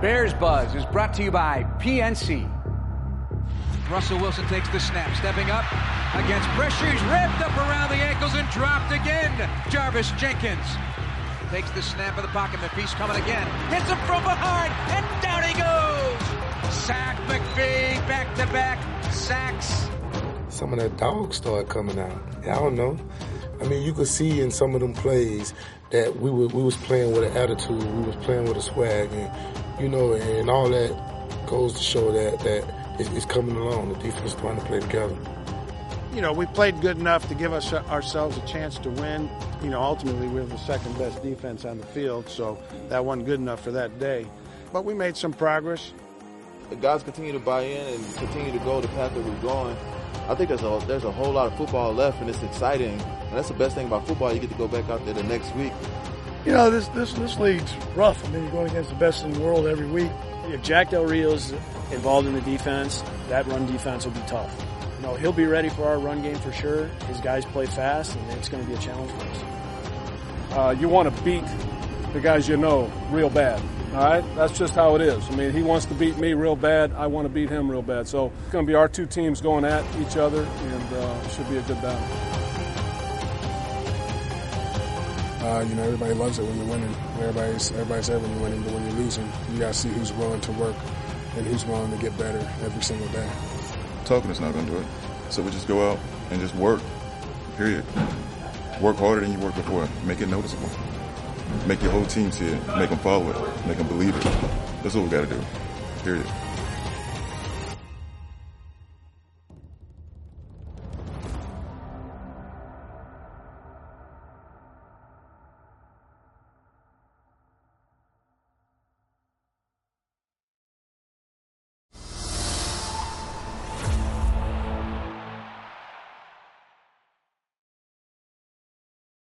Bears Buzz is brought to you by PNC. Russell Wilson takes the snap, stepping up against pressure. He's wrapped up around the ankles and dropped again. Jarvis Jenkins takes the snap of the pocket. McPhee's coming again. Hits him from behind, and down he goes. Sack McPhee, back-to-back sacks. Some of that dog started coming out. I don't know. I mean, you could see in some of them plays that we was playing with an attitude, we was playing with a swag, and all that goes to show that it's coming along. The defense is trying to play together. We played good enough to give ourselves a chance to win. Ultimately, we were the second best defense on the field, so that wasn't good enough for that day. But we made some progress. The guys continue to buy in and continue to go the path that we're going. I think there's a whole lot of football left, and it's exciting. And that's the best thing about football. You get to go back out there the next week. This league's rough. I mean, you're going against the best in the world every week. If Jack Del Rio's involved in the defense, that run defense will be tough. He'll be ready for our run game for sure. His guys play fast, and it's going to be a challenge for us. You want to beat the guys real bad. All right? That's just how it is. I mean, he wants to beat me real bad. I want to beat him real bad. So it's going to be our two teams going at each other, and it should be a good battle. Everybody loves it when you're winning. Everybody's there when you're winning, but when you're losing, you got to see who's willing to work and who's willing to get better every single day. Talking is not going to do it. So we just go out and just work, period. Work harder than you worked before. Make it noticeable. Make your whole team see it. Make them follow it. Make them believe it. That's what we got to do, period.